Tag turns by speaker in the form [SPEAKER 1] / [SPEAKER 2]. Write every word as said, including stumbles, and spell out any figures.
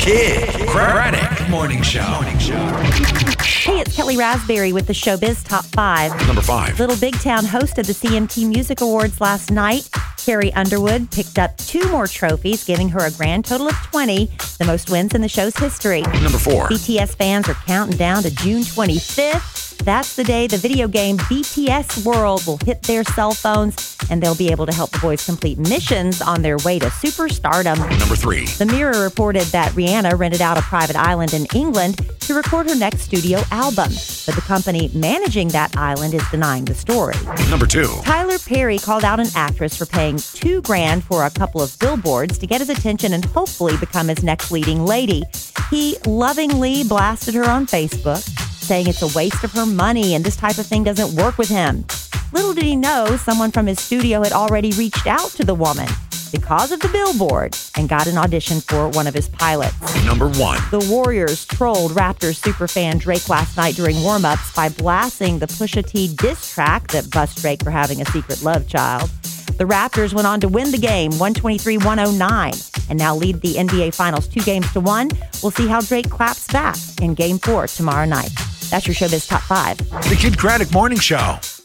[SPEAKER 1] Kid Craddock Morning Show. Morning Show.
[SPEAKER 2] Hey, it's Kelly Raspberry with the Showbiz Top five.
[SPEAKER 1] Number five.
[SPEAKER 2] Little Big Town hosted the C M T Music Awards last night. Carrie Underwood picked up two more trophies, giving her a grand total of twenty, the most wins in the show's history.
[SPEAKER 1] Number four.
[SPEAKER 2] B T S fans are counting down to June twenty-fifth. That's the day the video game B T S World will hit their cell phones, and they'll be able to help the boys complete missions on their way to superstardom.
[SPEAKER 1] Number three.
[SPEAKER 2] The Mirror reported that Rihanna rented out a private island in England to record her next studio album, but the company managing that island is denying the story.
[SPEAKER 1] Number two.
[SPEAKER 2] Tyler Perry called out an actress for paying two grand for a couple of billboards to get his attention and hopefully become his next leading lady. He lovingly blasted her on Facebook, saying it's a waste of her money and this type of thing doesn't work with him. Little did he know someone from his studio had already reached out to the woman because of the billboard and got an audition for one of his pilots.
[SPEAKER 1] Number one.
[SPEAKER 2] The Warriors trolled Raptors superfan Drake last night during warm-ups by blasting the Pusha T diss track that busts Drake for having a secret love child. The Raptors went on to win the game one twenty-three to one oh nine and now lead the N B A Finals two games to one. We'll see how Drake claps back in Game four tomorrow night. That's your Showbiz Top five.
[SPEAKER 1] The Kid Craddock Morning Show.